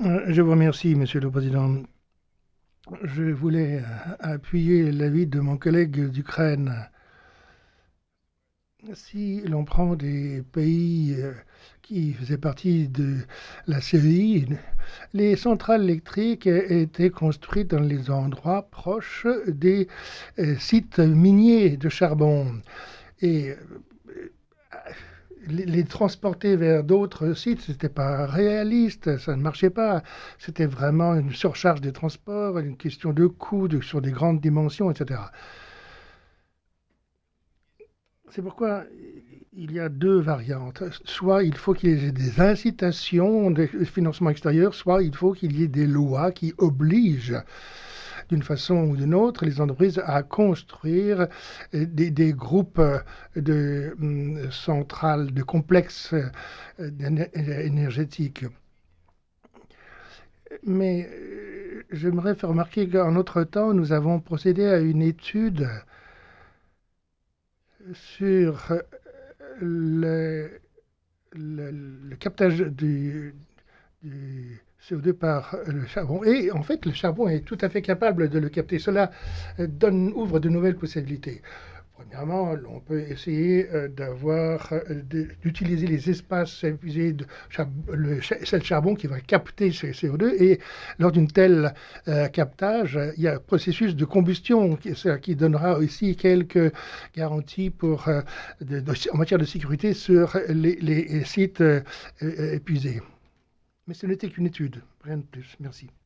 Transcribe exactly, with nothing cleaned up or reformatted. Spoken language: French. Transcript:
Euh, Je vous remercie, Monsieur le Président. Je voulais euh, appuyer l'avis de mon collègue d'Ukraine. Si l'on prend des pays euh, qui faisaient partie de la Syrie, les centrales électriques étaient construites dans les endroits proches des euh, sites miniers de charbon. Et euh, les, les transporter vers d'autres sites, ce n'était pas réaliste, ça ne marchait pas. C'était vraiment une surcharge des transports, une question de coûts de- sur des grandes dimensions, et cetera. C'est pourquoi il y a deux variantes. Soit il faut qu'il y ait des incitations de financement extérieur, soit il faut qu'il y ait des lois qui obligent d'une façon ou d'une autre les entreprises à construire euh, des, des groupes euh, de hum, centrales, de complexes euh, d'éner- énergétiques. Mais euh, j'aimerais faire remarquer qu'en notre temps, nous avons procédé à une étude sur euh, le, le, le captage du, du C O deux par le charbon. Et en fait, le charbon est tout à fait capable de le capter. Cela euh, donne, ouvre de nouvelles possibilités. Premièrement, on peut essayer euh, d'avoir, euh, de- d'utiliser les espaces épuisés de char- le, c'est le charbon qui va capter ce C O deux et lors d'une telle euh, captage, il y a un processus de combustion qui, ça, qui donnera aussi quelques garanties pour, euh, de- de- en matière de sécurité sur les, les sites euh, euh, épuisés. Mais ce n'était qu'une étude, rien de plus. Merci.